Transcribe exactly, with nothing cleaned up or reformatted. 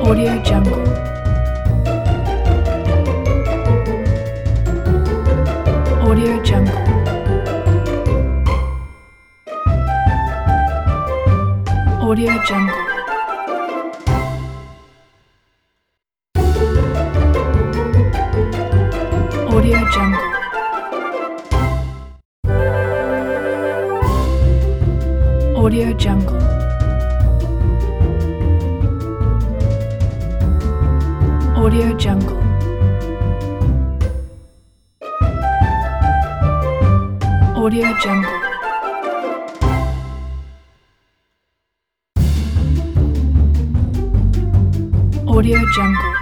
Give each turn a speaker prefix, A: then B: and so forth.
A: Audio Jungle. Audio Jungle. Audio Jungle. Audio Jungle. Audio Jungle. Audio Jungle. Audio Jungle. Audio Jungle.